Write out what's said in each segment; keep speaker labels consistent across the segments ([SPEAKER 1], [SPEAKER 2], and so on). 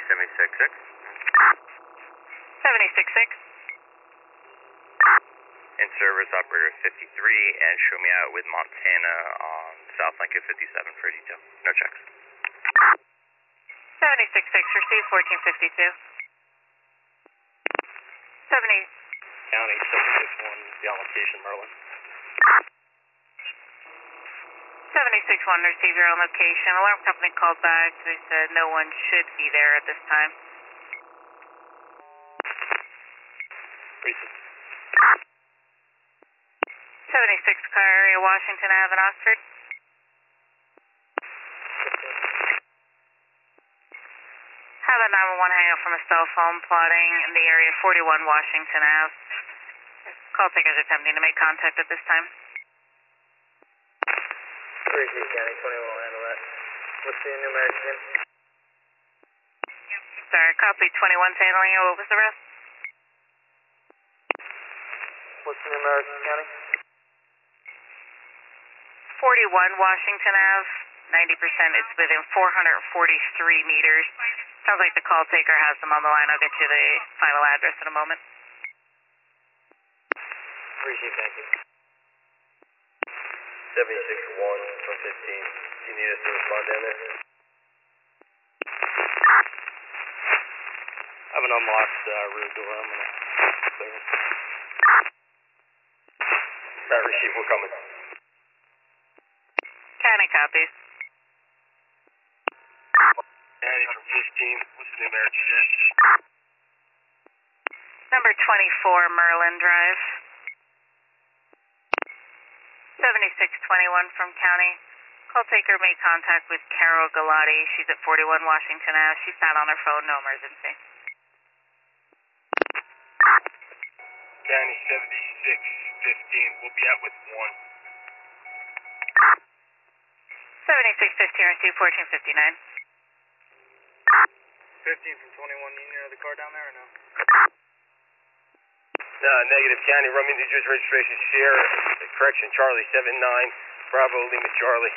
[SPEAKER 1] 766.
[SPEAKER 2] 766.
[SPEAKER 1] In service, operator 53, and show me out with Montana on South Lincoln 57 for detail. No checks.
[SPEAKER 2] 766, receive 1452. 70.
[SPEAKER 3] County 761, the on location, Merlin.
[SPEAKER 2] 761, receive your own location. Alarm company called back. They said no one should be there at this time.
[SPEAKER 3] Receive.
[SPEAKER 2] 76 car area, Washington Ave in Oxford. Have a 911 hangout from a cell phone plotting in the area 41 Washington Ave. Call takers attempting to make contact at this time.
[SPEAKER 4] Receive County 21 will handle that. What's the numeric again?
[SPEAKER 2] Sorry, copy 21's handling it. What was the rest?
[SPEAKER 4] What's the numeric, County?
[SPEAKER 2] 41 Washington Ave, 90%. It's within 443 meters. Sounds like the call taker has them on the line. I'll get you the final address in a moment.
[SPEAKER 4] Receive, thank you.
[SPEAKER 3] 761 from 15. Do you need us to respond down there? I have an unlocked rear door. I'm going to clear it. That receive, we're coming.
[SPEAKER 2] County copies.
[SPEAKER 3] County from 15. What's the numeric set?
[SPEAKER 2] Number 24 Merlin Drive. 7621 from County. Call taker made contact with Carol Galati. She's at 41 Washington Ave. She's not on her phone. No emergency.
[SPEAKER 3] County 7615. We'll be out with 1.
[SPEAKER 2] 7615, receive 1459.
[SPEAKER 4] 15 from 21, you know the car down there or no?
[SPEAKER 3] Negative, County. Run me the Jewish registration share. Correction, Charlie 79. Bravo, Lima, Charlie.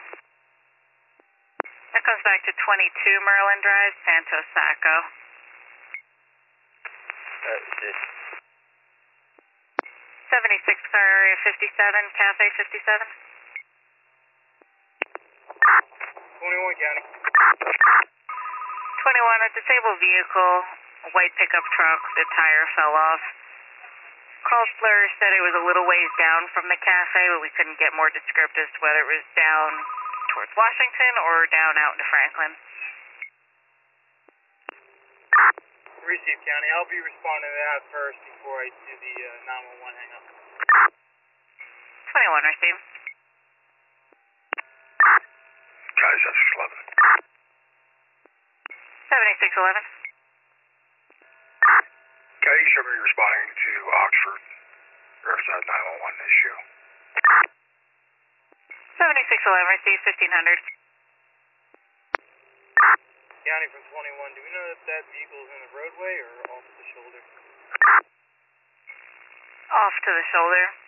[SPEAKER 2] That comes back to 22 Merlin Drive, Santo Sacco.
[SPEAKER 3] That's it.
[SPEAKER 2] 76 car area 57, Cafe 57.
[SPEAKER 4] 21, County.
[SPEAKER 2] 21, a disabled vehicle, a white pickup truck, the tire fell off. Costler said it was a little ways down from the cafe, but we couldn't get more descriptive as to whether it was down towards Washington or down out into Franklin.
[SPEAKER 4] Receive, County. I'll be responding to that first before I do the 911 hang up.
[SPEAKER 2] 21, receive.
[SPEAKER 3] County 7611.
[SPEAKER 2] 7611.
[SPEAKER 3] County, you should be responding to Oxford. Riverside 911 issue.
[SPEAKER 2] 7611, receive 1500.
[SPEAKER 4] County from 21, do we know if that vehicle's in the roadway or off the shoulder?
[SPEAKER 2] Off to the shoulder.